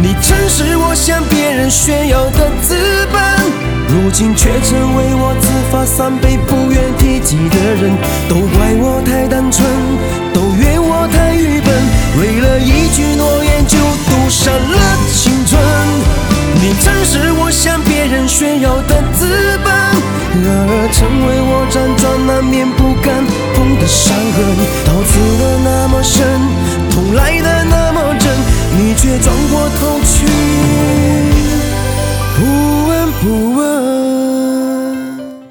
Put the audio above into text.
你曾是我向别人炫耀的资本，如今却成为我自罚3杯不愿提及的人。都怪我太单纯，都怨我太愚笨，为了一句诺言就赌上了青春。你曾是我向别人炫耀的资本，然而成为我辗转难眠不敢碰的伤痕。刀刺得那么深，